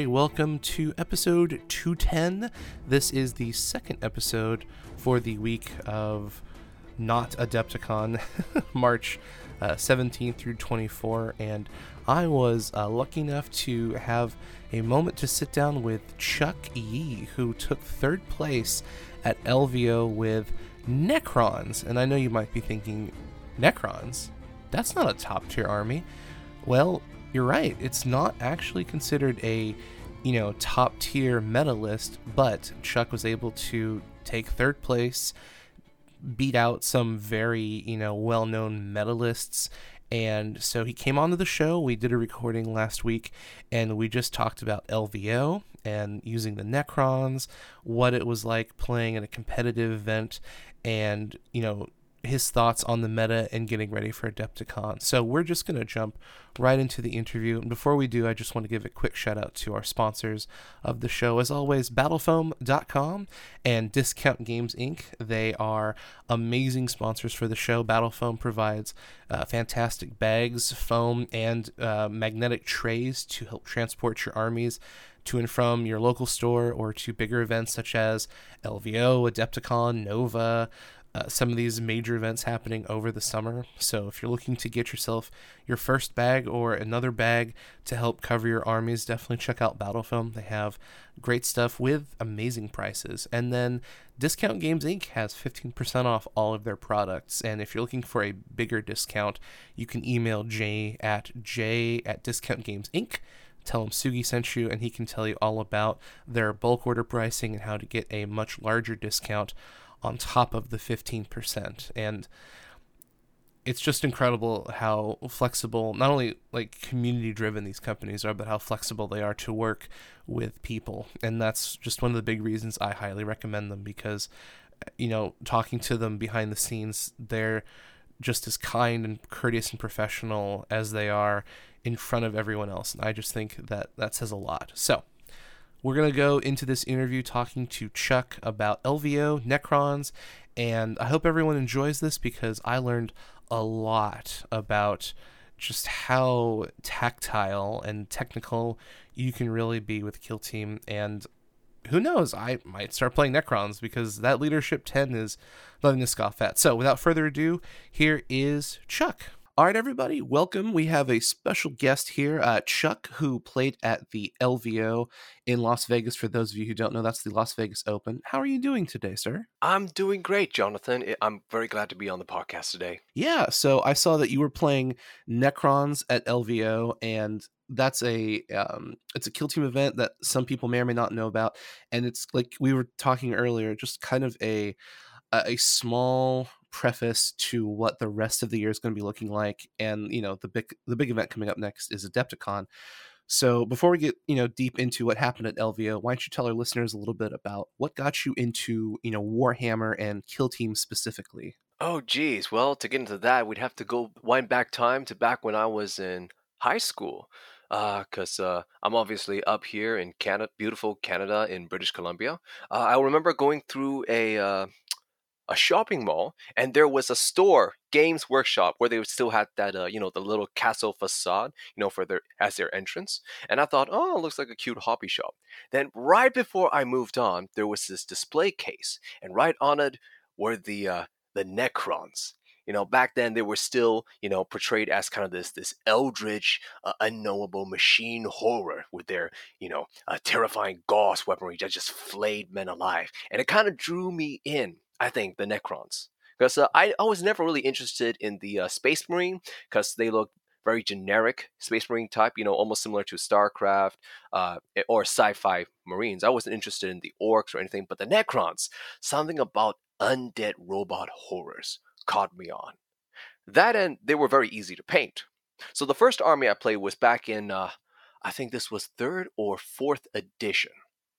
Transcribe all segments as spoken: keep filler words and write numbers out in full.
welcome to episode two ten. This is the second episode for the week of not Adepticon, March uh, seventeenth through twenty-fourth, and I was uh, lucky enough to have a moment to sit down with Chuck Yee, who took third place at L V O with Necrons. And I know you might be thinking, Necrons? That's not a top-tier army. Well, you're right. It's not actually considered a, you know, top-tier meta list, but Chuck was able to take third place, beat out some very, you know, well-known meta lists. And so he came onto the show. We did a recording last week, and we just talked about L V O and using the Necrons, what it was like playing at a competitive event, and, you know, his thoughts on the meta and getting ready for Adepticon. So we're just going to jump right into the interview. And before we do, I just want to give a quick shout out to our sponsors of the show. As always, battle foam dot com and Discount Games Incorporated. They are amazing sponsors for the show. BattleFoam provides uh, fantastic bags, foam, and uh, magnetic trays to help transport your armies to and from your local store or to bigger events such as L V O, Adepticon, Nova, Uh, some of these major events happening over the summer. So if you're looking to get yourself your first bag or another bag to help cover your armies, definitely check out BattleFoam. They have great stuff with amazing prices. And then Discount Games Incorporated has fifteen percent off all of their products. And if you're looking for a bigger discount, you can email Jay at j at Discount Games Incorporated. Tell him Sugi sent you, and he can tell you all about their bulk order pricing and how to get a much larger discount on top of the fifteen percent. And it's just incredible how flexible, not only like community driven these companies are, but how flexible they are to work with people. And that's just one of the big reasons I highly recommend them, because, you know, talking to them behind the scenes, they're just as kind and courteous and professional as they are in front of everyone else. And I just think that that says a lot. So we're going to go into this interview talking to Chuck about L V O, Necrons, and I hope everyone enjoys this because I learned a lot about just how tactile and technical you can really be with Kill Team. And who knows, I might start playing Necrons because that Leadership ten is nothing to scoff at. So without further ado, here is Chuck. All right, everybody, welcome. We have a special guest here, uh, Chuck, who played at the L V O in Las Vegas. For those of you who don't know, that's the Las Vegas Open. How are you doing today, sir? I'm doing great, Jonathan. I- I'm very glad to be on the podcast today. Yeah, so I saw that you were playing Necrons at L V O, and that's a um, it's a Kill Team event that some people may or may not know about, and it's like we were talking earlier, just kind of a a small preface to what the rest of the year is going to be looking like. And, you know, the big the big event coming up next is Adepticon. So before we get, you know, deep into what happened at L V O, why don't you tell our listeners a little bit about what got you into, you know, Warhammer and Kill Team specifically? Oh, geez. Well, to get into that, we'd have to go wind back time to back when I was in high school. Because uh, uh, I'm obviously up here in Canada, beautiful Canada in British Columbia. Uh, I remember going through a uh, a shopping mall, and there was a store, Games Workshop, where they still had that, uh, you know, the little castle facade, you know, for their as their entrance. And I thought, oh, it looks like a cute hobby shop. Then, right before I moved on, there was this display case, and right on it were the uh, the Necrons. You know, back then they were still, you know, portrayed as kind of this this eldritch, uh, unknowable machine horror with their, you know, uh, terrifying gauss weaponry that just flayed men alive, and it kind of drew me in. I think the Necrons, because uh, I, I was never really interested in the uh, Space Marine, because they look very generic Space Marine type, you know, almost similar to StarCraft uh, or sci-fi Marines. I wasn't interested in the Orcs or anything, but the Necrons, something about undead robot horrors caught me on. That, and they were very easy to paint. So the first army I played was back in, uh, I think this was third or fourth edition.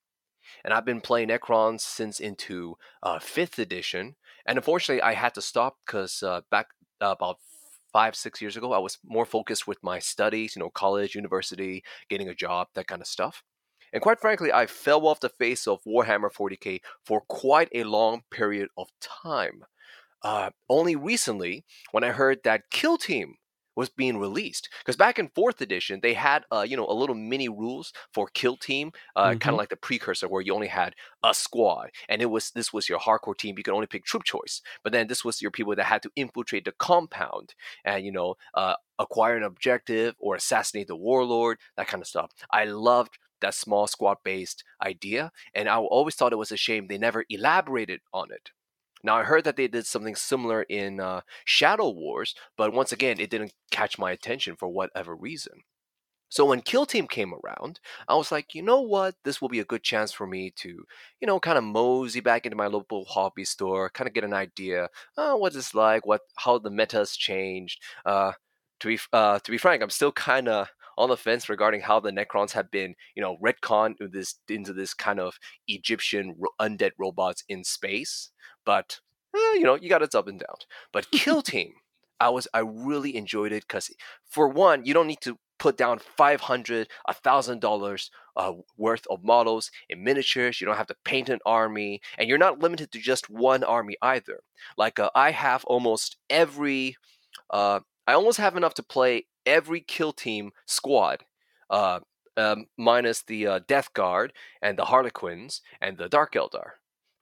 And I've been playing Necrons since into uh, fifth edition. And unfortunately, I had to stop because uh, back uh, about five, six years ago, I was more focused with my studies, you know, college, university, getting a job, that kind of stuff. And quite frankly, I fell off the face of Warhammer forty K for quite a long period of time. Uh, only recently, when I heard that Kill Team was being released. Because back in fourth edition, they had uh, you know a little mini rules for Kill Team, uh, kind Mm-hmm. of like the precursor where you only had a squad, and it was this was your hardcore team. You could only pick troop choice, but then this was your people that had to infiltrate the compound and you know uh, acquire an objective or assassinate the warlord, that kind of stuff. I loved that small squad based idea, and I always thought it was a shame they never elaborated on it. Now, I heard that they did something similar in uh, Shadow Wars, but once again, it didn't catch my attention for whatever reason. So when Kill Team came around, I was like, you know what? This will be a good chance for me to, you know, kind of mosey back into my local hobby store, kind of get an idea, uh, what it's like, what how the meta's changed. Uh, to be uh, to be frank, I'm still kind of on the fence regarding how the Necrons have been, you know, retconned into this into this kind of Egyptian ro- undead robots in space. But eh, you know, you got its up and downs. But Kill Team, I was I really enjoyed it because for one, you don't need to put down five hundred, a thousand dollars uh, worth of models in miniatures. You don't have to paint an army, and you're not limited to just one army either. Like uh, I have almost every, uh, I almost have enough to play every Kill Team squad. Uh, um, minus the uh, Death Guard and the Harlequins and the Dark Eldar.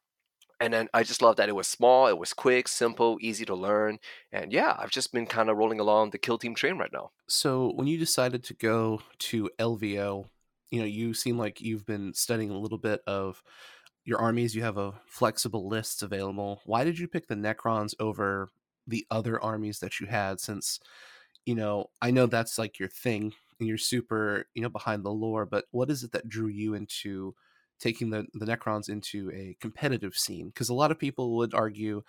And then I just love that it was small, it was quick, simple, easy to learn. And yeah, I've just been kind of rolling along the Kill Team train right now. So when you decided to go to L V O, you know, you seem like you've been studying a little bit of your armies. You have a flexible list available. Why did you pick the Necrons over the other armies that you had? Since, you know, I know that's like your thing and you're super, you know, behind the lore, but what is it that drew you into taking the, the Necrons into a competitive scene? Because a lot of people would argue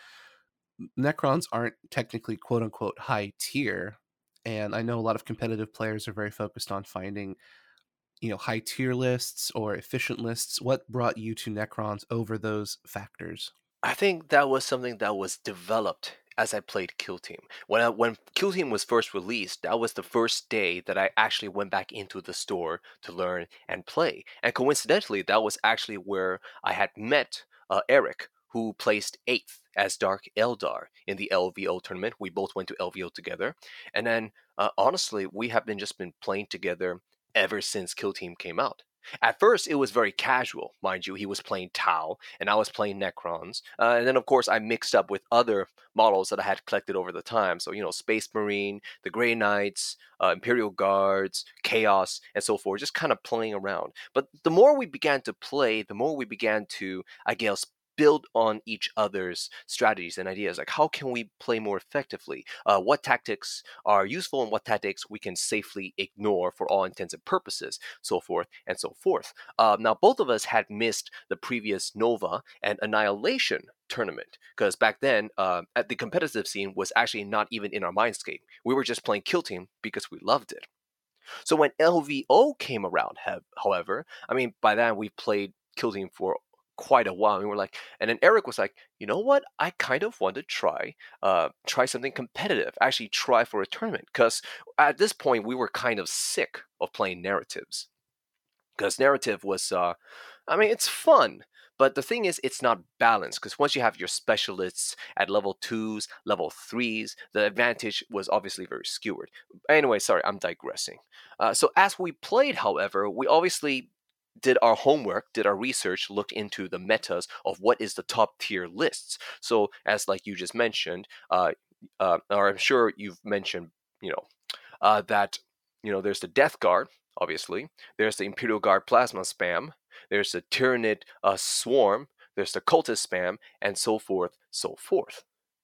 Necrons aren't technically quote unquote high tier. And I know a lot of competitive players are very focused on finding, you know, high tier lists or efficient lists. What brought you to Necrons over those factors? I think that was something that was developed as I played Kill Team. When I, when Kill Team was first released, that was the first day that I actually went back into the store to learn and play. And coincidentally, that was actually where I had met uh, Eric, who placed eighth as Dark Eldar in the L V O tournament. We both went to L V O together, and then uh, honestly, we have been just been playing together ever since Kill Team came out. At first, it was very casual, mind you. He was playing Tau, and I was playing Necrons. Uh, and then, of course, I mixed up with other models that I had collected over the time. So, you know, Space Marine, the Grey Knights, uh, Imperial Guards, Chaos, and so forth, just kind of playing around. But the more we began to play, the more we began to, I guess, build on each other's strategies and ideas. Like, how can we play more effectively? Uh, what tactics are useful and what tactics we can safely ignore for all intents and purposes, so forth and so forth. Uh, now, both of us had missed the previous Nova and Annihilation tournament because back then, uh, at the competitive scene was actually not even in our mindscape. We were just playing Kill Team because we loved it. So when L V O came around, however, I mean, by then we played Kill Team for quite a while, and we were like, and then Eric was like, you know what? I kind of want to try, uh, try something competitive. Actually, try for a tournament because at this point we were kind of sick of playing narratives. Because narrative was, uh, I mean, it's fun. But the thing is, it's not balanced because once you have your specialists at level twos, level threes, the advantage was obviously very skewered. Anyway, sorry, I'm digressing. Uh, so as we played, however, we obviously did our homework, did our research, looked into the metas of what is the top tier lists. So as like you just mentioned, uh, uh, or I'm sure you've mentioned, you know, uh, that you know there's the Death Guard, obviously. There's the Imperial Guard Plasma Spam. There's the Tyranid uh, Swarm. There's the Cultist Spam, and so forth, so forth.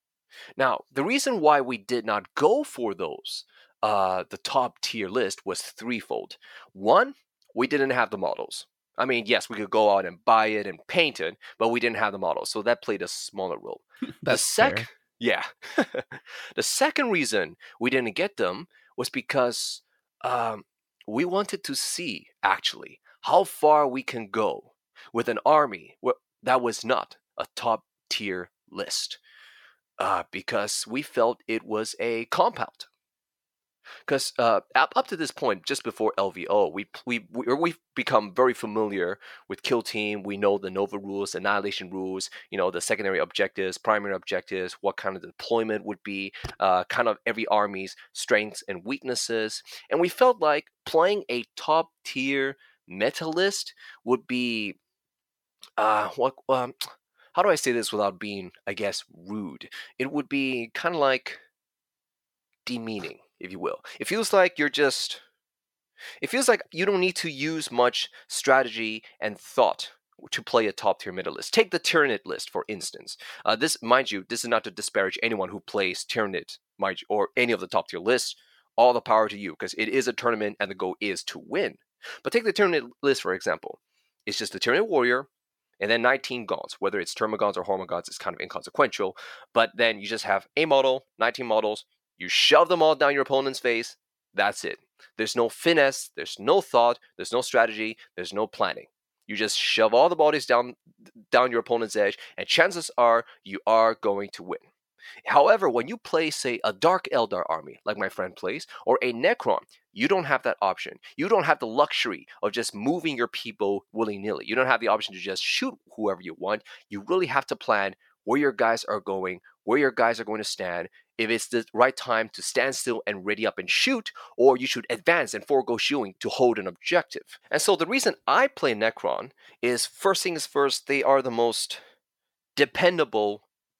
Now, the reason why we did not go for those, uh, the top tier list, was threefold. One, we didn't have the models. I mean, yes, we could go out and buy it and paint it, but we didn't have the models, so that played a smaller role. The That's sec, fair. yeah, the second reason we didn't get them was because um, we wanted to see actually how far we can go with an army wh- that was not a top tier list uh, because we felt it was a compound. Because uh, up, up to this point, just before L V O, we we we or we've become very familiar with Kill Team. We know the Nova rules, Annihilation rules. You know the secondary objectives, primary objectives, what kind of deployment would be, uh, kind of every army's strengths and weaknesses, and we felt like playing a top tier meta list would be uh what um how do I say this without being, I guess, rude? It would be kind of like demeaning, if you will. It feels like you're just. It feels like you don't need to use much strategy and thought to play a top tier meta list. Take the Tyranid list, for instance. Uh, this, mind you, this is not to disparage anyone who plays Tyranid, mind you, or any of the top tier lists. All the power to you, because it is a tournament and the goal is to win. But take the Tyranid list, for example. It's just the Tyranid warrior, and then nineteen gods. Whether it's Termagants or Hormagaunts is kind of inconsequential. But then you just have a model, nineteen models. You shove them all down your opponent's face. That's it. There's no finesse. There's no thought. There's no strategy. There's no planning. You just shove all the bodies down down your opponent's edge, and chances are you are going to win. However, when you play, say, a Dark Eldar army, like my friend plays, or a Necron, you don't have that option. You don't have the luxury of just moving your people willy-nilly. You don't have the option to just shoot whoever you want. You really have to plan where your guys are going, where your guys are going to stand, if it's the right time to stand still and ready up and shoot, or you should advance and forego shooting to hold an objective. And so the reason I play Necron is, first things first, they are the most dependable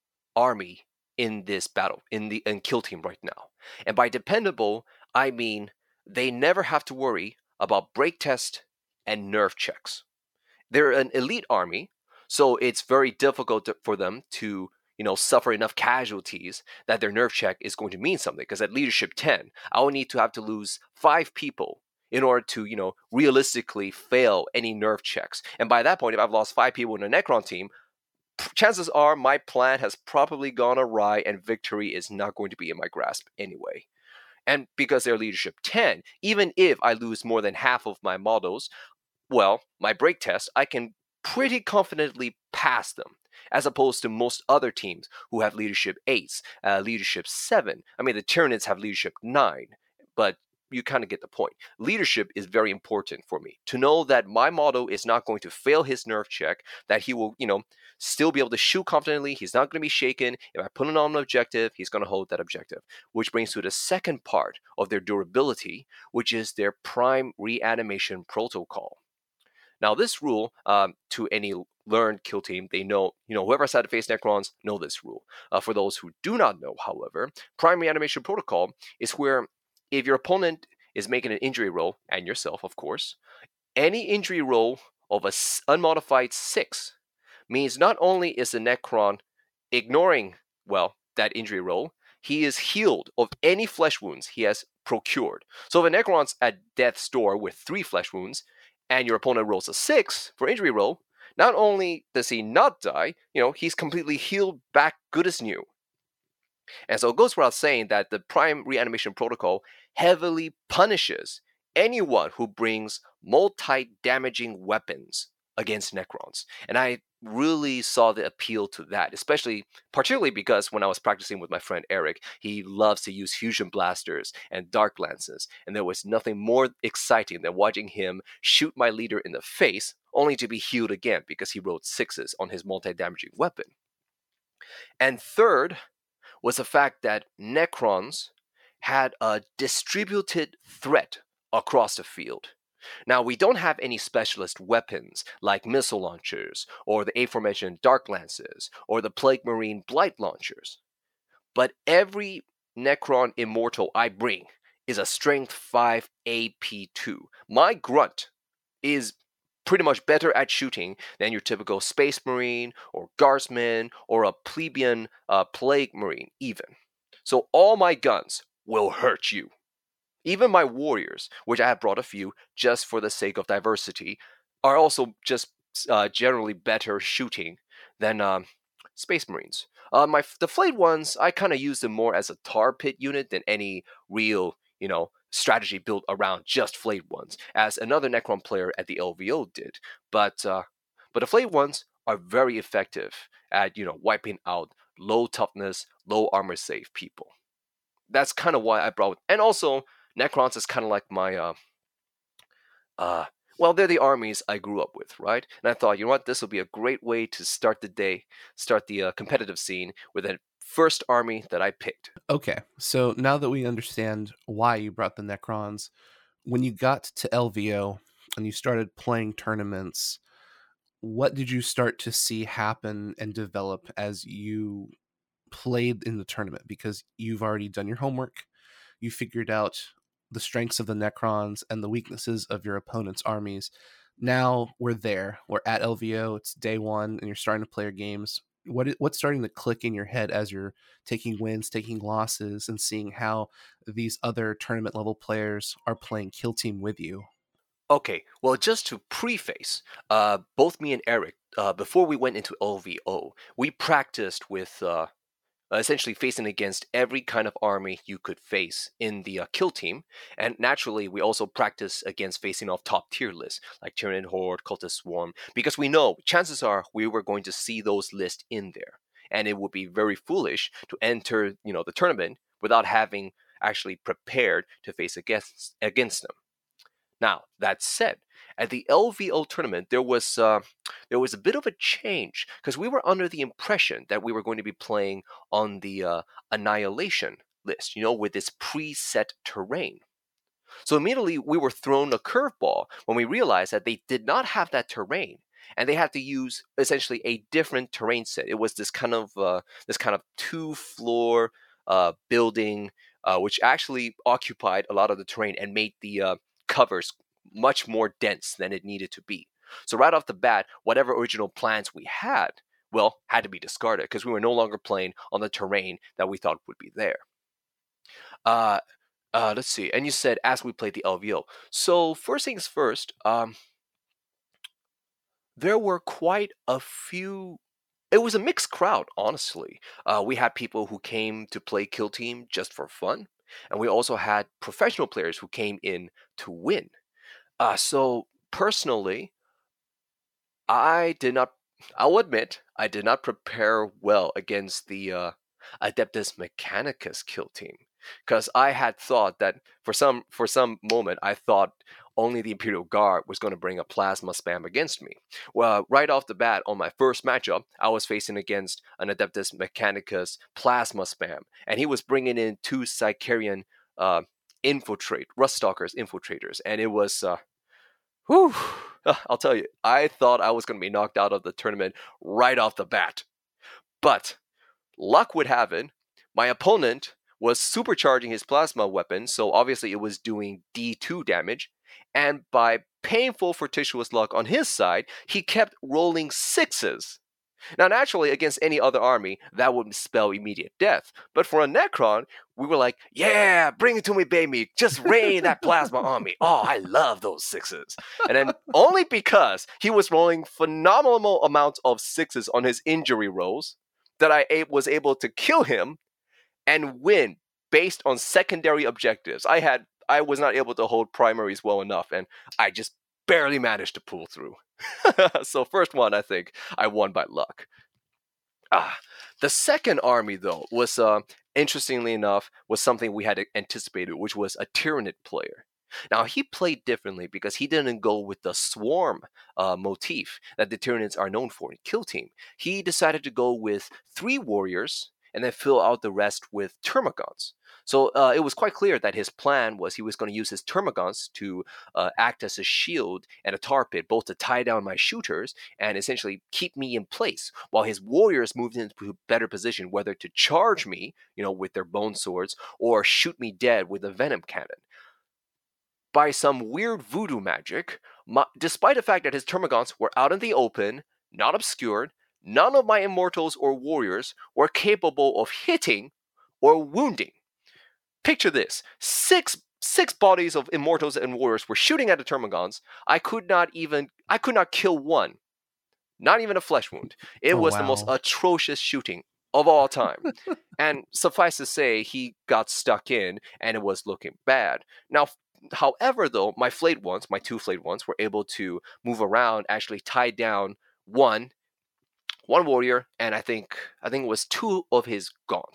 army in this battle, in the in Kill Team right now. And by dependable, I mean they never have to worry about break test and nerf checks. They're an elite army, so it's very difficult to, for them to, you know, suffer enough casualties that their nerf check is going to mean something. Because at leadership ten, I will need to have to lose five people in order to, you know, realistically fail any nerf checks. And by that point, if I've lost five people in a Necron team, chances are my plan has probably gone awry and victory is not going to be in my grasp anyway. And because they're leadership ten, even if I lose more than half of my models, well, my break test, I can pretty confidently pass them, as opposed to most other teams who have leadership eights, uh, leadership seven. I mean, the Tyranids have leadership nine, but you kind of get the point. Leadership is very important for me. To know that my model is not going to fail his nerf check, that he will, you know, still be able to shoot confidently. He's not going to be shaken. If I put him on an objective, he's going to hold that objective. Which brings to the second part of their durability, which is their prime reanimation protocol. Now, this rule, um, to any learned Kill Team, they know, you know, whoever's had to face Necrons know this rule. Uh, for those who do not know, however, prime reanimation protocol is where if your opponent is making an injury roll, and yourself, of course, any injury roll of a unmodified six means not only is the Necron ignoring, well, that injury roll, he is healed of any flesh wounds he has procured. So if a Necron's at death's door with three flesh wounds, and your opponent rolls a six for injury roll, not only does he not die, you know, he's completely healed back good as new. And so it goes without saying that the prime reanimation protocol heavily punishes anyone who brings multi-damaging weapons against Necrons. And I really saw the appeal to that, especially, particularly because when I was practicing with my friend Eric, he loves to use fusion blasters and dark lances, and there was nothing more exciting than watching him shoot my leader in the face, only to be healed again because he rolled sixes on his multi-damaging weapon. And third was the fact that Necrons had a distributed threat across the field. Now, we don't have any specialist weapons like missile launchers, or the aforementioned Dark Lances, or the Plague Marine Blight launchers. But every Necron Immortal I bring is a Strength five A P two. My Grunt is pretty much better at shooting than your typical Space Marine, or Guardsman, or a plebeian uh, Plague Marine even. So all my guns will hurt you. Even my warriors, which I have brought a few just for the sake of diversity, are also just uh, generally better shooting than um, Space Marines. Uh, my the flayed ones, I kind of use them more as a tar pit unit than any real, you know, strategy built around just flayed ones, as another Necron player at the L V O did. But uh, but the flayed ones are very effective at, you know, wiping out low toughness, low armor save people. that's kind of why I brought. And also, Necrons is kind of like my uh, uh, well, they're the armies I grew up with, right? And I thought, you know what, this will be a great way to start the day, start the uh, competitive scene with a first army that I picked. Okay, so now that we understand why you brought the Necrons, when you got to L V O and you started playing tournaments, what did you start to see happen and develop as you played in the tournament? Because you've already done your homework, you figured out the strengths of the Necrons and the weaknesses of your opponent's armies. Now we're there. We're at L V O. It's day one, and you're starting to play your games. What i- what's starting to click in your head as you're taking wins, taking losses, and seeing how these other tournament level players are playing Kill Team with you? Okay, well, just to preface, uh, both me and Eric, uh, before we went into L V O, we practiced with uh, uh, essentially facing against every kind of army you could face in the uh, kill team. And naturally, we also practice against facing off top tier lists like Tyranid Horde, Cultist Swarm, because we know chances are we were going to see those lists in there. And it would be very foolish to enter, you know, the tournament without having actually prepared to face against against them. Now, that said, at the L V O tournament, there was uh, there was a bit of a change because we were under the impression that we were going to be playing on the uh, Annihilation list, you know, with this preset terrain. So immediately we were thrown a curveball when we realized that they did not have that terrain, and they had to use essentially a different terrain set. It was this kind of uh, this kind of two floor uh, building, uh, which actually occupied a lot of the terrain and made the uh, covers much more dense than it needed to be. So right off the bat, whatever original plans we had, well, had to be discarded because we were no longer playing on the terrain that we thought would be there. Uh, uh, let's see. And you said as we played the L V O. So first things first, um, there were quite a few. It was a mixed crowd, honestly. Uh, we had people who came to play Kill Team just for fun, and we also had professional players who came in to win. Uh, so personally, I did not. I'll admit I did not prepare well against the uh, Adeptus Mechanicus kill team because I had thought that for some for some moment I thought only the Imperial Guard was going to bring a plasma spam against me. Well, right off the bat on my first matchup, I was facing against an Adeptus Mechanicus plasma spam, and he was bringing in two Sicarian uh, infiltrate Ruststalkers infiltrators, and it was. Uh, Whew. I'll tell you, I thought I was going to be knocked out of the tournament right off the bat. But luck would have it, my opponent was supercharging his plasma weapon, so obviously it was doing D two damage. And by painful fortuitous luck on his side, he kept rolling sixes. Now, naturally, against any other army, that would spell immediate death. But for a Necron, we were like, yeah, bring it to me, baby. Just rain that plasma on me. Oh, I love those sixes. And then only because he was rolling phenomenal amounts of sixes on his injury rolls that I was able to kill him and win based on secondary objectives. I had I was not able to hold primaries well enough, and I just barely managed to pull through. So first one, I think I won by luck. Ah, the second army though was uh, interestingly enough was something we had anticipated, which was a Tyranid player. Now he played differently because he didn't go with the swarm uh, motif that the Tyranids are known for in Kill Team. He decided to go with three warriors and then fill out the rest with Termagants. So uh, it was quite clear that his plan was he was going to use his Termagants to uh, act as a shield and a tar pit, both to tie down my shooters and essentially keep me in place, while his warriors moved into a better position, whether to charge me, you know, with their bone swords, or shoot me dead with a venom cannon. By some weird voodoo magic, my, despite the fact that his Termagants were out in the open, not obscured, none of my immortals or warriors were capable of hitting or wounding. Picture this: six six bodies of immortals and warriors were shooting at the Termagants. I could not even I could not kill one, not even a flesh wound. It Oh, was the most wow. atrocious shooting of all time. And suffice to say, he got stuck in, and it was looking bad. Now, however, though, my flayed ones, my two flayed ones, were able to move around, actually tie down one, one warrior, and I think I think it was two of his gaunts.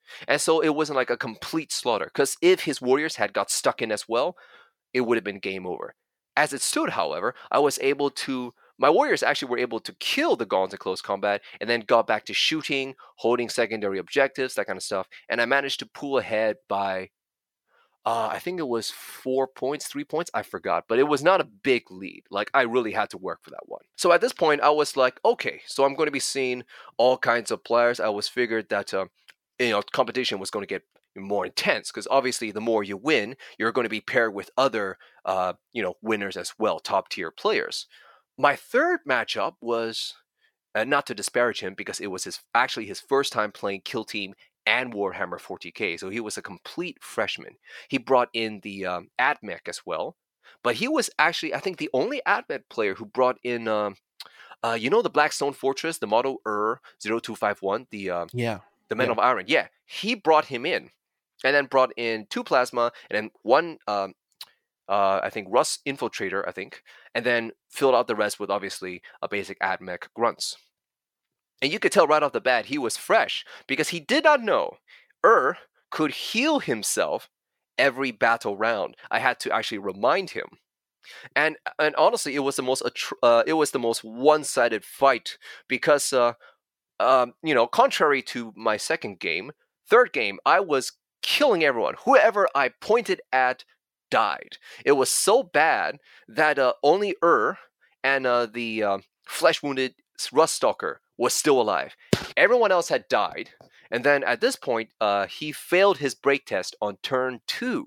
And so it wasn't like a complete slaughter, because if his warriors had got stuck in as well, it would have been game over. As it stood, however, I was able to. My warriors actually were able to kill the Gaunt's in close combat, and then got back to shooting, holding secondary objectives, that kind of stuff. And I managed to pull ahead by, uh, I think it was four points, three points, I forgot. But it was not a big lead. Like, I really had to work for that one. So at this point, I was like, okay, so I'm going to be seeing all kinds of players. I was figured that, uh, you know, competition was going to get more intense, because obviously the more you win, you're going to be paired with other, uh, you know, winners as well, top tier players. My third matchup was, uh, not to disparage him, because it was his actually his first time playing Kill Team and Warhammer forty K, so he was a complete freshman. He brought in the um, AdMech as well, but he was actually, I think, the only AdMech player who brought in, um, uh, you know, the Blackstone Fortress, the model R zero two five one, the uh, Yeah. the Men Yeah. of Iron. Yeah, he brought him in, and then brought in two Plasma, and then one, um, uh, I think, Rust Infiltrator, I think, and then filled out the rest with obviously a basic AdMech grunts. And you could tell right off the bat he was fresh, because he did not know Ur could heal himself every battle round. I had to actually remind him. And and honestly, it was the most attr- uh, it was the most one-sided fight, because uh, um, you know, contrary to my second game, third game, I was killing everyone. Whoever I pointed at died. It was so bad that uh, only Ur and uh, the uh, flesh-wounded Ruststalker was still alive. Everyone else had died. And then at this point, uh, he failed his break test on turn two.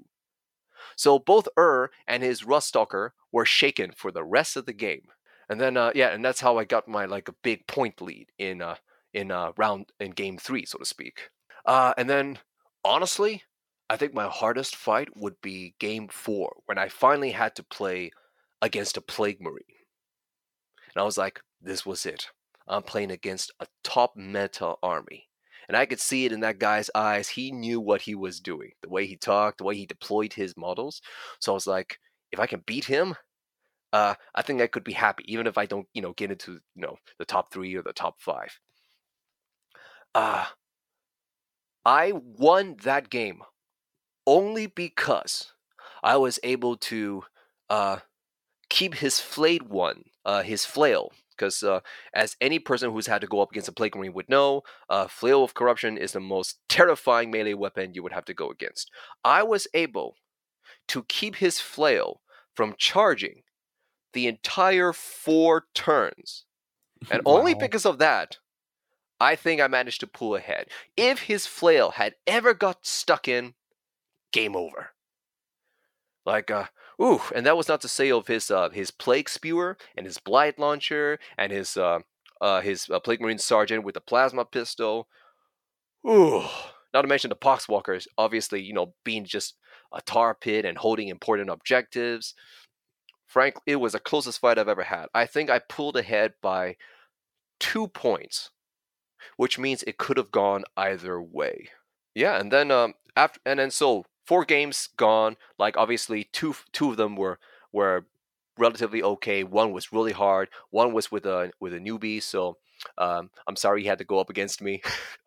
So both Ur and his Ruststalker were shaken for the rest of the game. And then, uh, yeah, and that's how I got my like a big point lead in uh, in uh, round in game three, so to speak. Uh, and then, honestly, I think my hardest fight would be game four, when I finally had to play against a Plague Marine. And I was like, this was it. I'm playing against a top meta army. And I could see it in that guy's eyes. He knew what he was doing. The way he talked, the way he deployed his models. So I was like, if I can beat him, uh, I think I could be happy, even if I don't, you know, get into, you know, the top three or the top five. Uh, I won that game only because I was able to uh, keep his flayed one, uh, his flail. Because uh, as any person who's had to go up against a Plague Marine would know, uh, Flail of Corruption is the most terrifying melee weapon you would have to go against. I was able to keep his flail from charging the entire four turns. And Wow. only because of that, I think I managed to pull ahead. If his flail had ever got stuck in, game over. Like, uh, ooh, and that was not to say of his uh, his Plague Spewer and his Blight Launcher and his uh, uh, his uh, Plague Marine Sergeant with the Plasma Pistol. Ooh, not to mention the Poxwalkers, obviously, you know, being just a tar pit and holding important objectives. Frankly, it was the closest fight I've ever had. I think I pulled ahead by two points, which means it could have gone either way. Yeah, and then um after and then so four games gone. Like obviously two two of them were were relatively okay. One was really hard. One was with a with a newbie. So um, I'm sorry he had to go up against me.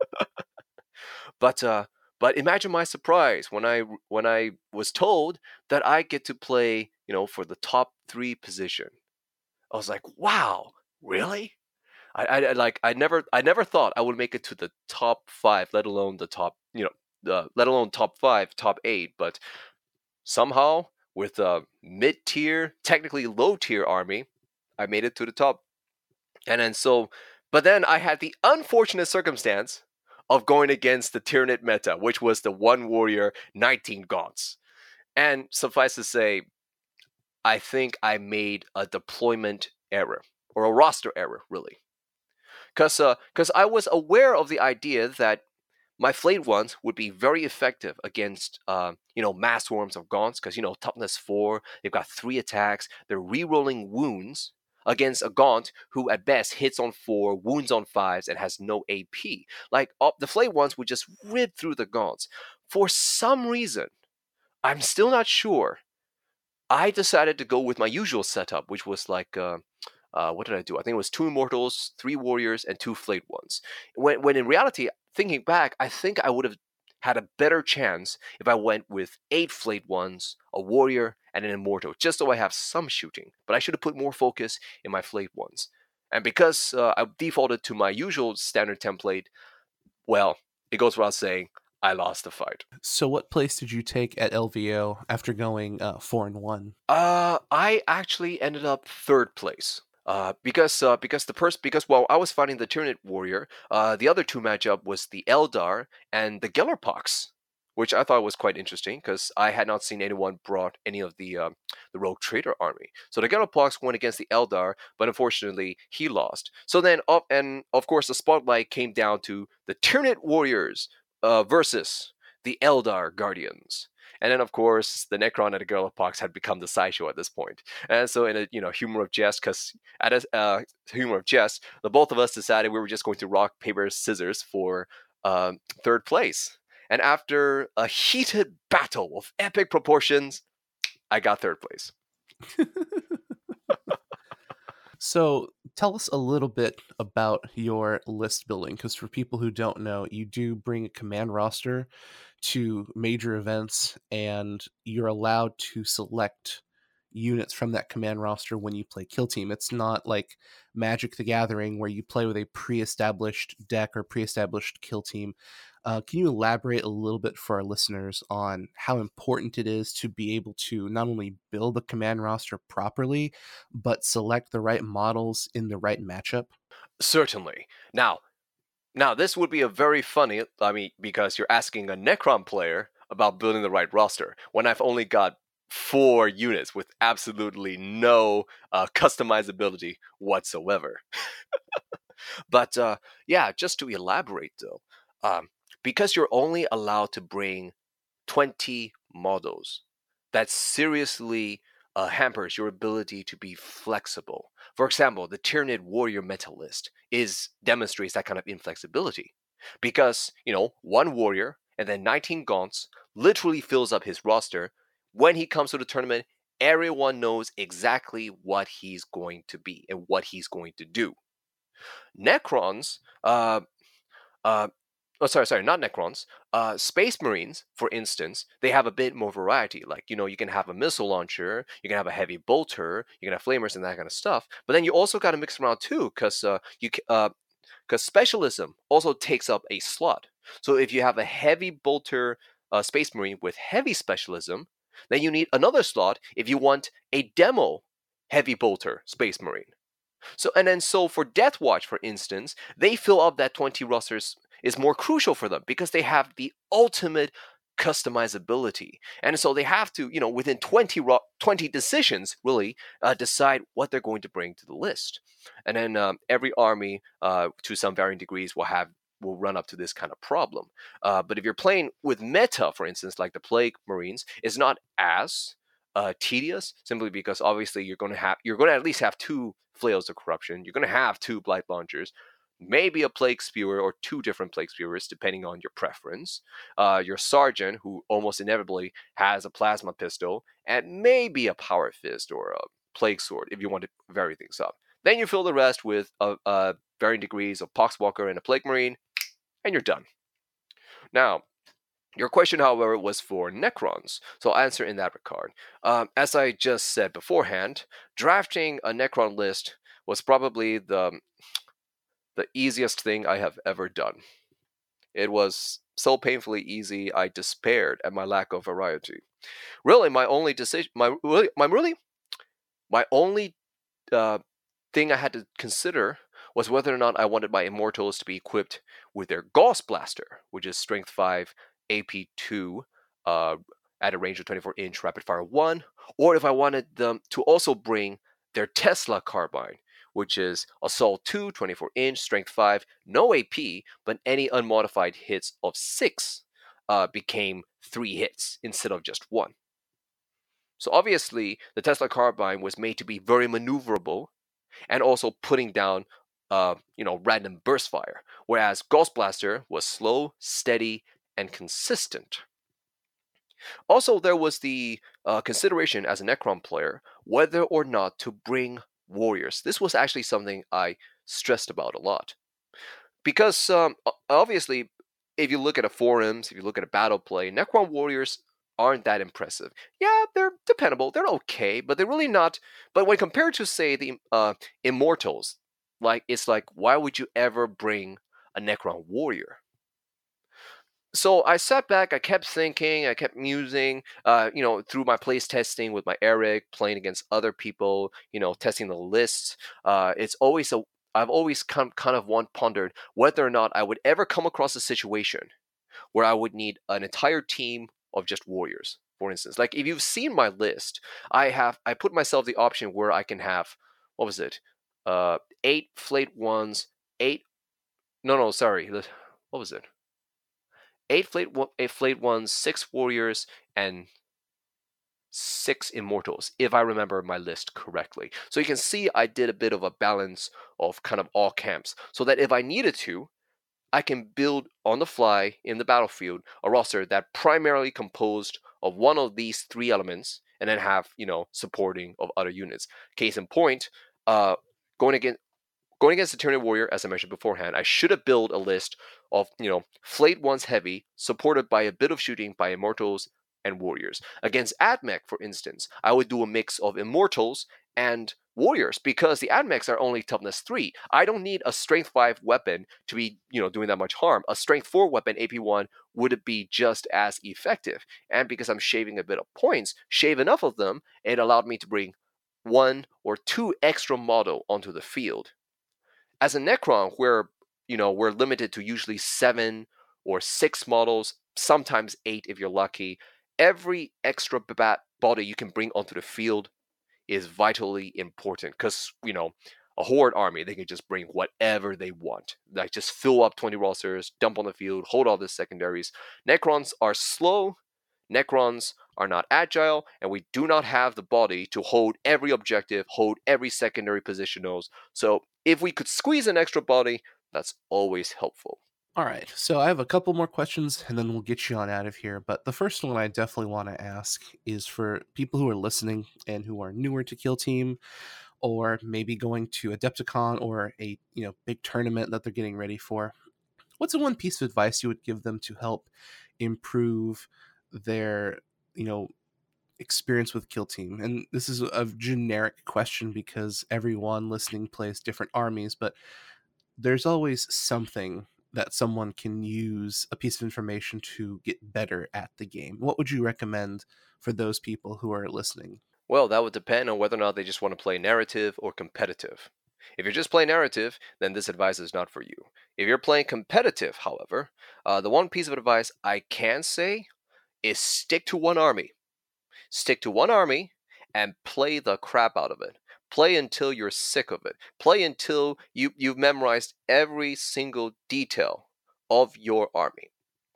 but uh, but imagine my surprise when I when I was told that I get to play, you know, for the top three position. I was like, wow, really? I, I like I never I never thought I would make it to the top five, let alone the top, you know, the let alone top five, top eight. But somehow, with a mid tier, technically low tier army, I made it to the top. And then so, but then I had the unfortunate circumstance of going against the Tyranid meta, which was the one warrior, nineteen gaunts. And suffice to say, I think I made a deployment error, or a roster error, really. Because uh, cause I was aware of the idea that my flayed ones would be very effective against, uh, you know, mass swarms of gaunts. Because, you know, toughness four, they've got three attacks. They're re-rolling wounds against a gaunt who at best hits on four, wounds on fives, and has no A P. Like, uh, the flayed ones would just rip through the gaunts. For some reason, I'm still not sure, I decided to go with my usual setup, which was like... Uh, Uh, what did I do? I think it was two Immortals, three Warriors, and two Flayed ones. When, when in reality, thinking back, I think I would have had a better chance if I went with eight Flayed Ones, a Warrior, and an Immortal, just so I have some shooting. But I should have put more focus in my Flayed Ones. And because uh, I defaulted to my usual standard template, well, it goes without saying, I lost the fight. So what place did you take at L V O after going uh, four and one? Uh, I actually ended up third place. Uh, because uh, because the person because while I was fighting the Tyranid Warrior, uh, the other two matchup was the Eldar and the Gellerpox, which I thought was quite interesting because I had not seen anyone brought any of the uh, the Rogue Trader army. So the Gellerpox went against the Eldar, but unfortunately he lost. So then, up and of course, the spotlight came down to the Tyranid Warriors uh, versus the Eldar Guardians. And then, of course, the Necron and the Gellerpox had become the sideshow at this point. And so, in a you know humor of jest, because at a uh, humor of jest, the both of us decided we were just going to rock paper scissors for uh, third place. And after a heated battle of epic proportions, I got third place. So tell us a little bit about your list building, because for people who don't know, you do bring a command roster to major events, and you're allowed to select units from that command roster when you play Kill Team. It's not like Magic the Gathering where you play with a pre-established deck or pre-established Kill Team. Uh, can you elaborate a little bit for our listeners on how important it is to be able to not only build a command roster properly, but select the right models in the right matchup? Certainly. Now, now this would be a very funny, I mean, because you're asking a Necron player about building the right roster when I've only got four units with absolutely no uh, customizability whatsoever. But uh, yeah, just to elaborate though, um, because you're only allowed to bring twenty models, that seriously uh, hampers your ability to be flexible. For example, the Tyranid Warrior meta list is demonstrates that kind of inflexibility because you know one warrior and then nineteen gaunts literally fills up his roster. When he comes to the tournament, everyone knows exactly what he's going to be and what he's going to do. Necrons, uh, uh, oh, sorry, sorry, not Necrons. Uh, Space Marines, for instance, they have a bit more variety. Like, you know, you can have a missile launcher, you can have a heavy bolter, you can have flamers and that kind of stuff. But then you also got to mix around too, because uh, you uh, because specialism also takes up a slot. So if you have a heavy bolter uh, Space Marine with heavy specialism, then you need another slot if you want a demo heavy bolter Space Marine. So and then so for Death Watch, for instance, they fill up that twenty rosters is more crucial for them because they have the ultimate customizability. And so they have to, you know, within twenty, ro- twenty decisions, really uh, decide what they're going to bring to the list. And then um, every army, uh, to some varying degrees, will have will run up to this kind of problem. Uh, but if you're playing with meta, for instance, like the Plague Marines, it's not as uh, tedious, simply because obviously you're going to have you're going to at least have two Flails of Corruption, you're going to have two Blight Launchers, maybe a Plague Spewer or two different Plague Spewers, depending on your preference. Uh, your Sergeant, who almost inevitably has a Plasma Pistol, and maybe a Power Fist or a Plague Sword if you want to vary things up. Then you fill the rest with uh, uh, varying degrees of Poxwalker and a Plague Marine, and you're done. Now, your question, however, was for Necrons, so I'll answer in that regard. Um, as I just said beforehand, drafting a Necron list was probably the the easiest thing I have ever done. It was so painfully easy, I despaired at my lack of variety. Really, my only decision, my really, my really, my only uh, thing I had to consider was whether or not I wanted my Immortals to be equipped with their Gauss Blaster, which is Strength five, A P two, uh, at a range of twenty-four inch Rapid Fire one, or if I wanted them to also bring their Tesla Carbine, which is Assault two, twenty-four inch, Strength five, no A P, but any unmodified hits of six uh, became three hits instead of just one. So obviously, the Tesla Carbine was made to be very maneuverable and also putting down, uh, you know, random burst fire, whereas Gauss Blaster was slow, steady, and consistent. Also, there was the uh, consideration as a Necron player whether or not to bring warriors. This was actually something I stressed about a lot. Because um, obviously, if you look at the forums, if you look at a battle play, Necron warriors aren't that impressive. Yeah, they're dependable, they're okay, but they're really not. But when compared to, say, the uh, Immortals, like it's like, why would you ever bring a Necron warrior? So I sat back, I kept thinking, I kept musing, uh, you know, through my place testing with my Eric, playing against other people, you know, testing the lists. Uh, it's always a, I've always kind kind of one pondered whether or not I would ever come across a situation where I would need an entire team of just warriors. For instance, like if you've seen my list, I have I put myself the option where I can have, what was it, uh, eight flayed ones, eight, no no sorry, what was it? Eight flayed, eight flayed ones, six warriors, and six immortals, if I remember my list correctly. So you can see I did a bit of a balance of kind of all camps, so that if I needed to, I can build on the fly in the battlefield a roster that primarily composed of one of these three elements, and then have, you know, supporting of other units. Case in point, uh, going against going against the Tyranid Warrior, as I mentioned beforehand, I should have built a list of, you know, flayed ones heavy, supported by a bit of shooting by Immortals and Warriors. Against AdMech, for instance, I would do a mix of Immortals and Warriors, because the AdMechs are only toughness three. I don't need a strength five weapon to be, you know, doing that much harm. A strength four weapon, A P one, would be just as effective. And because I'm shaving a bit of points, shave enough of them, it allowed me to bring one or two extra model onto the field. As a Necron, where, you know, we're limited to usually seven or six models, sometimes eight if you're lucky, every extra bat body you can bring onto the field is vitally important, because, you know, a Horde army, they can just bring whatever they want. Like, just fill up twenty rosters, dump on the field, hold all the secondaries. Necrons are slow, Necrons are not agile, and we do not have the body to hold every objective, hold every secondary positionals. So if we could squeeze an extra body, that's always helpful. All right, so I have a couple more questions, and then we'll get you on out of here. But the first one I definitely want to ask is for people who are listening and who are newer to Kill Team, or maybe going to Adepticon or a, you know, big tournament that they're getting ready for. What's the one piece of advice you would give them to help improve their, you know, experience with Kill Team? And this is a generic question because everyone listening plays different armies, but there's always something that someone can use, a piece of information to get better at the game. What would you recommend for those people who are listening? Well, that would depend on whether or not they just want to play narrative or competitive. If you're just playing narrative, then this advice is not for you. If you're playing competitive, however, uh, the one piece of advice I can say is stick to one army. Stick to one army and play the crap out of it. Play until you're sick of it. Play until you, you've memorized every single detail of your army.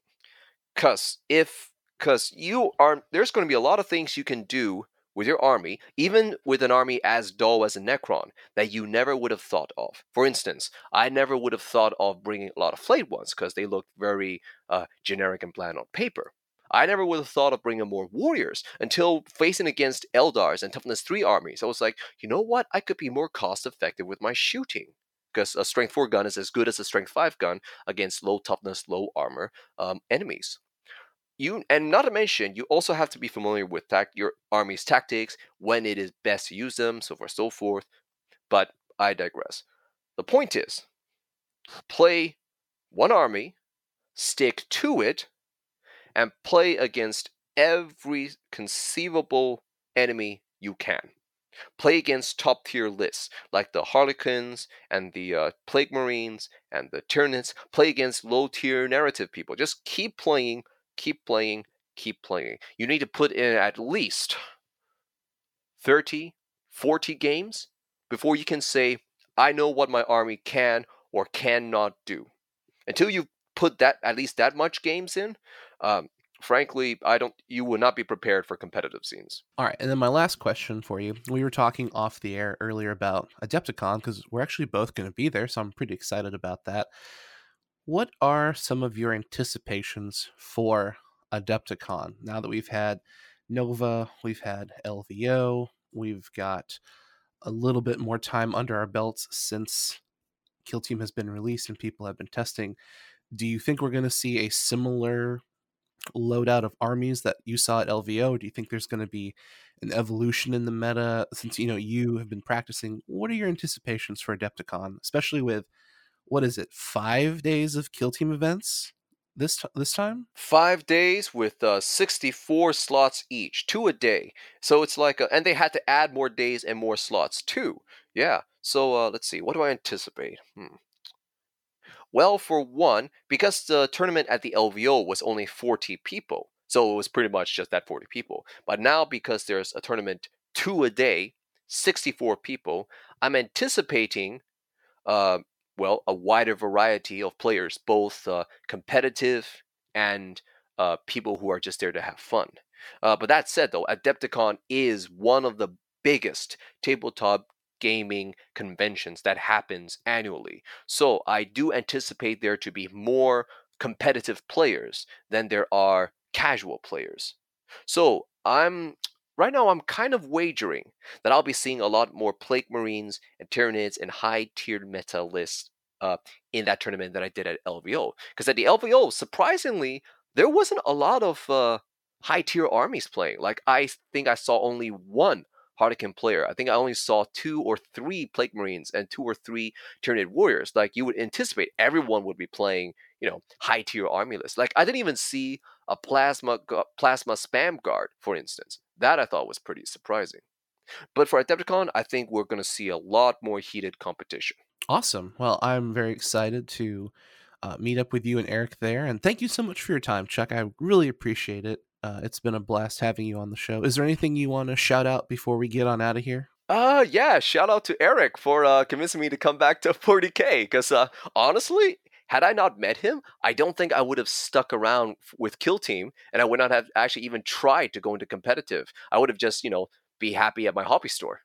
Cause if cause you are there's going to be a lot of things you can do with your army, even with an army as dull as a Necron, that you never would have thought of. For instance, I never would have thought of bringing a lot of flayed ones because they look very uh, generic and bland on paper. I never would have thought of bringing more warriors until facing against Eldars and toughness three armies. I was like, you know what? I could be more cost effective with my shooting, because a strength four gun is as good as a strength five gun against low toughness, low armor um, enemies. You and not to mention, you also have to be familiar with tac- your army's tactics, when it is best to use them, so forth, so forth. But I digress. The point is, play one army, stick to it, and play against every conceivable enemy you can. Play against top tier lists like the Harlequins and the uh, Plague Marines and the Tyranids. Play against low tier narrative people. Just keep playing, keep playing, keep playing. You need to put in at least thirty, forty games before you can say, I know what my army can or cannot do. Until you've put that at least that much games in, um, frankly, I don't. You will not be prepared for competitive scenes. All right, and then my last question for you. We were talking off the air earlier about Adepticon because we're actually both going to be there, so I'm pretty excited about that. What are some of your anticipations for Adepticon now that we've had Nova, we've had L V O, we've got a little bit more time under our belts since Kill Team has been released and people have been testing? do you think we're going to see a similar loadout of armies that you saw at L V O? Do you think there's going to be an evolution in the meta? Since, you know, you have been practicing, what are your anticipations for Adepticon, especially with, what is it, five days of Kill Team events this t- this time? Five days with uh, sixty-four slots each, two a day. So it's like, a, and they had to add more days and more slots too. Yeah. So uh, let's see. What do I anticipate? Hmm. Well, for one, because the tournament at the L V O was only forty people, so it was pretty much just that forty people. But now, because there's a tournament two a day, sixty-four people, I'm anticipating, uh, well, a wider variety of players, both uh, competitive and uh, people who are just there to have fun. Uh, but that said, though, Adepticon is one of the biggest tabletop gaming conventions that happens annually. So I do anticipate there to be more competitive players than there are casual players. So I'm right now I'm kind of wagering that I'll be seeing a lot more Plague Marines and Tyranids and high-tiered meta lists uh, in that tournament than I did at L V O. Because at the L V O, surprisingly, there wasn't a lot of uh, high-tier armies playing. Like, I think I saw only one Harlequin player. I think I only saw two or three Plague Marines and two or three Tyranid Warriors. Like, you would anticipate everyone would be playing, you know, high-tier army lists. Like, I didn't even see a plasma plasma spam guard, for instance. That I thought was pretty surprising. But for Adepticon, I think we're going to see a lot more heated competition. Awesome. Well, I'm very excited to uh, meet up with you and Eric there. And thank you so much for your time, Chuck. I really appreciate it. Uh, it's been a blast having you on the show. Is there anything you want to shout out before we get on out of here? Uh, yeah, shout out to Eric for uh, convincing me to come back to forty K. Because uh, honestly, had I not met him, I don't think I would have stuck around with Kill Team, and I would not have actually even tried to go into competitive. I would have just, you know, be happy at my hobby store.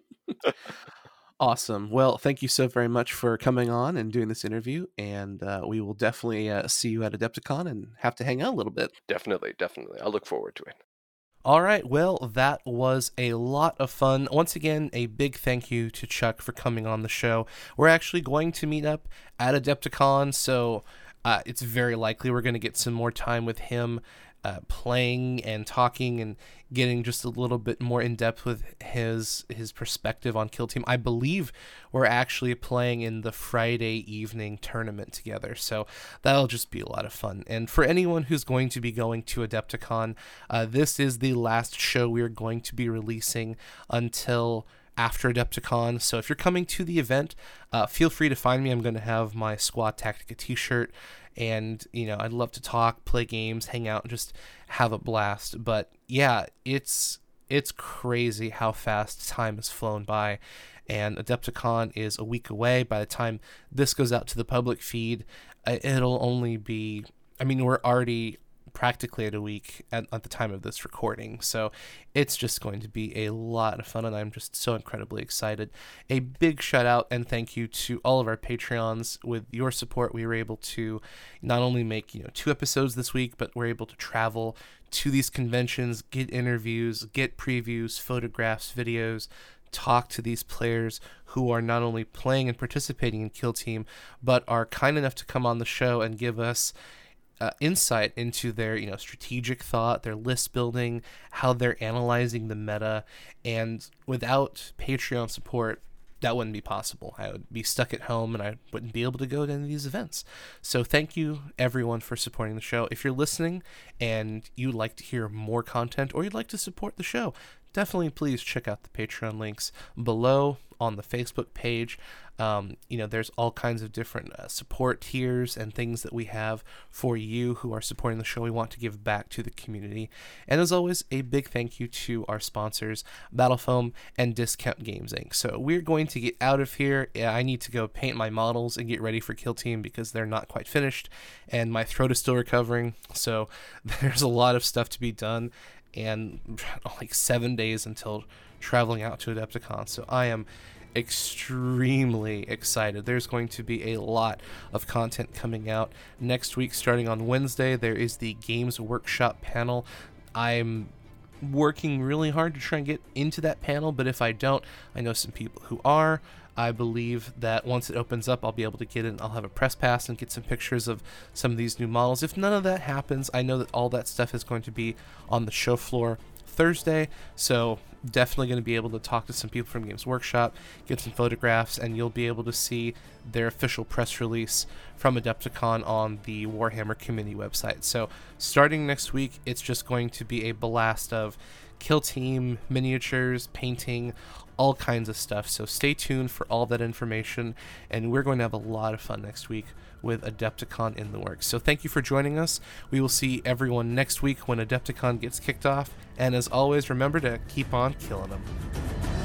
Awesome. Well, thank you so very much for coming on and doing this interview, and uh, we will definitely uh, see you at Adepticon and have to hang out a little bit. Definitely, definitely. I look forward to it. All right, well, that was a lot of fun. Once again, a big thank you to Chuck for coming on the show. We're actually going to meet up at Adepticon, so uh, it's very likely we're going to get some more time with him uh, playing and talking and getting just a little bit more in depth with his his perspective on Kill Team. I believe we're actually playing in the Friday evening tournament together, so that'll just be a lot of fun. And for anyone who's going to be going to Adepticon, uh, this is the last show we're going to be releasing until after Adepticon. So if you're coming to the event, uh, feel free to find me. I'm going to have my Squad Tactica t-shirt, and, you know, I'd love to talk, play games, hang out, and just have a blast. But yeah, it's it's crazy how fast time has flown by, and Adepticon is a week away. By the time this goes out to the public feed, it'll only be, I mean, we're already practically at a week at, at the time of this recording, so it's just going to be a lot of fun, and I'm just so incredibly excited. A big shout out and thank you to all of our Patreons. With your support, we were able to not only make, you know, two episodes this week, but we're able to travel to these conventions, get interviews, get previews, photographs, videos, talk to these players who are not only playing and participating in Kill Team, but are kind enough to come on the show and give us Uh, insight into their, you know, strategic thought, their list building, how they're analyzing the meta. And without Patreon support, that wouldn't be possible. I would be stuck at home and I wouldn't be able to go to any of these events. So thank you everyone for supporting the show. If you're listening and you'd like to hear more content or you'd like to support the show, definitely please check out the Patreon links below on the Facebook page. Um, you know, there's all kinds of different uh, support tiers and things that we have for you who are supporting the show. We want to give back to the community. And as always, a big thank you to our sponsors, Battle Foam and Discount Games Incorporated. So we're going to get out of here. I need to go paint my models and get ready for Kill Team because they're not quite finished and my throat is still recovering. So there's a lot of stuff to be done, and like seven days until traveling out to Adepticon. So I am extremely excited. There's going to be a lot of content coming out next week. Starting on Wednesday, there is the Games Workshop panel. I'm working really hard to try and get into that panel, but if I don't, I know some people who are. I believe that once it opens up, I'll be able to get in. I'll have a press pass and get some pictures of some of these new models. If none of that happens, I know that all that stuff is going to be on the show floor Thursday, so definitely going to be able to talk to some people from Games Workshop, get some photographs, and you'll be able to see their official press release from Adepticon on the Warhammer community website. So starting next week, it's just going to be a blast of Kill Team, miniatures, painting, all kinds of stuff. So stay tuned for all that information, and we're going to have a lot of fun next week with Adepticon in the works. So thank you for joining us. We will see everyone next week when Adepticon gets kicked off. And as always, remember to keep on killing them.